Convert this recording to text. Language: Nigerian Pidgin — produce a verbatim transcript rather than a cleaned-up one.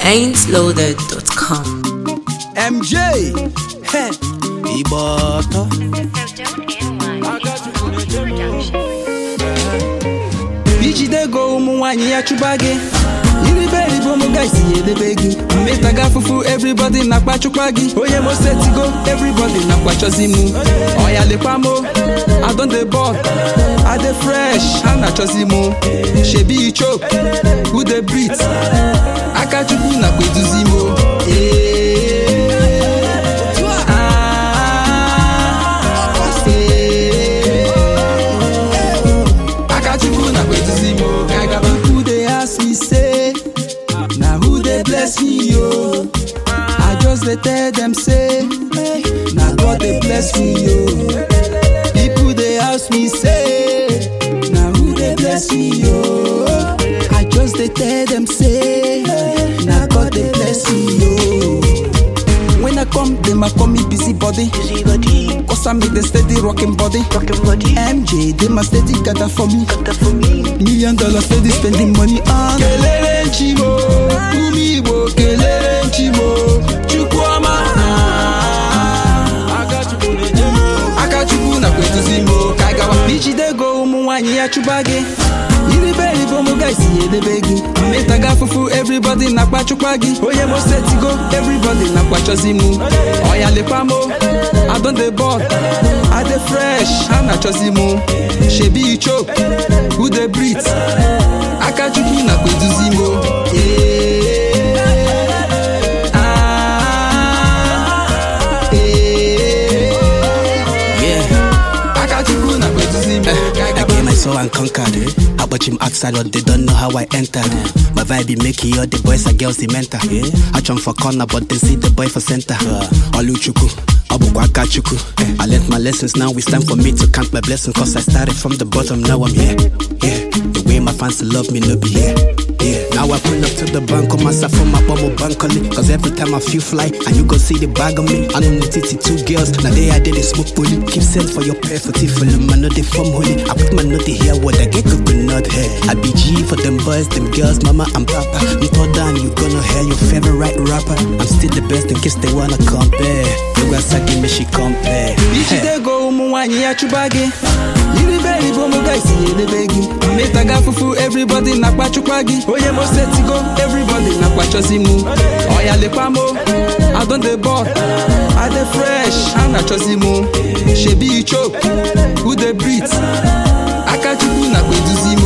ain't loaded dot com. M J, hey, Iboto. Ijide go umuwanyi ya chubage. Iriberi bomo guys yedebegi. Metaga fufu everybody na kwachukagi. Oye mo setigo everybody na kwachozimu. Oya le pamo, I don the ball. I dey fresh, I na chozimu. Shebi you choke, who dey breathe? Akachuku na kweduzimo. Who they ask me say, now who they bless me yo? I just they tell them say, now God they bless me yo. People they ask me say, now who they bless me yo? I just they tell them say, now God they bless me yo. When I come, they might call me busy body. Busy body, Cause I make the steady rocking body. rockin' body, M J, they must steady gather for me. got that for me. Million dollars steady spending money on Kelele Chimo, Umibo, Kelele Chimo, Chukwama. Akachuku na kwetuzimo, Kagawa. Ijide go umuwanyi ya chubage. Iriberi bomo guys yedebegi. Metaga fufu everybody na kwachukagi. Oye mo setigo everybody na kwachozimu. Oya le pamo, I don the ball. I dey fresh, I na chozimu. Shebi you choke, who dey breathe? Akachuku na kweduzimo. Yeah. Ah. Yeah. Akachuku na kweduzimo. I gave my soul and conquered. I watch him outside, but they don't know how I entered. My vibe make all the boys and girls the mentor. I jump for corner, but they see the boy for center. Oluchuku, Abukwakachuku. I learned my lessons, now it's time for me to count my blessings. Cause I started from the bottom, now I'm here. Yeah, the way my fans love me, no be here. Yeah, now I pull up to the bank on myself from my bubble bank on it. Cause every time I feel fly, and you go see the bag on me. I know the titty two girls, now they I did a smoke bully. Keep send for your prayer for tea for them, I know they from holy. I put my note here, what I get coconut hair. I be G for them boys, them girls, mama and papa. Me thought down, you gonna hear your favorite rapper. I'm still the best in case they wanna compare. You guys are give me she compare. Ijide go umuwanyi ya chubage. Iriberi bomo guys yedebegi. Metaga fufu everybody na kwachukwagi. Oye mo setigo everybody na kwachozimu. Oya le pamo, I don the ball. I dey fresh, I na chozimu. Shebi you choke, who dey breathe? Akachuku na kweduzimo.